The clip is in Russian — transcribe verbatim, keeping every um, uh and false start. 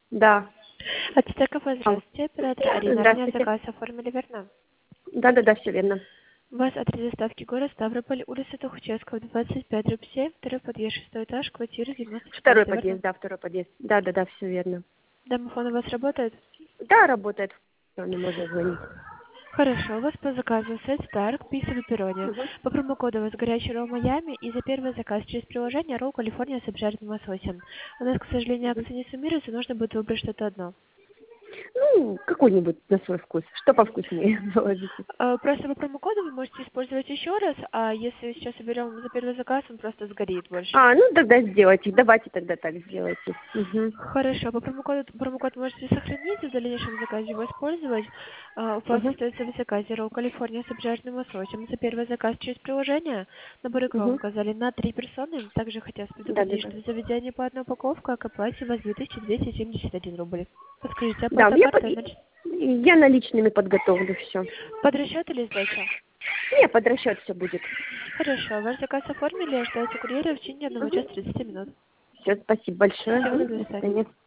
Да. Ацтек кафе, здравствуйте. Оператор Арина. Ранее Здравствуйте. заказ оформили, верно? Да-да-да, все верно. У вас адрес доставки город Ставрополь, улица Тухачевского, двадцать пять, дробь семь, второй подъезд, шестой этаж, квартира девяносто Второй четыре, верно? подъезд, да, второй подъезд. Да-да-да, все верно. Домофон у вас работает? Да, работает. Не можно звонить. Хорошо, у вас по заказу сет Старк, пицца пепперони. Угу. По промокоду у вас горячий ролл Майами, и за первый заказ через приложение ролл Калифорния с обжаренным лососем. У нас, к сожалению, акции не суммируются, нужно будет выбрать что-то одно. Ну, какой-нибудь на свой вкус. Что повкуснее положите. Э, Просто по промокоду вы можете использовать еще раз, а если сейчас уберем за первый заказ, он просто сгорит больше. А, ну тогда сделайте. Давайте тогда так сделайте. Угу. Хорошо, по промокоду, промокод можете сохранить и в дальнейшем заказе его использовать. А, у вас Угу. остается в заказе ролл Калифорния с обжаренным лососем. За первый заказ через приложение набор икров Угу. указали на три персоны. Также хотелось предупредить, Да-да-да. что в заведении по одной упаковке, а к оплате у вас две тысячи двести семьдесят один рубль. Подскажите, Да, оплата я, под... картой на... я наличными подготовлю все. под расчет или сдача? Не, под расчет все будет. Хорошо, ваш заказ оформили, ожидайте курьера в течение одного Угу. часа тридцати минут. Все, спасибо большое. Всего Мгм. доброго, До до свидания. свидания.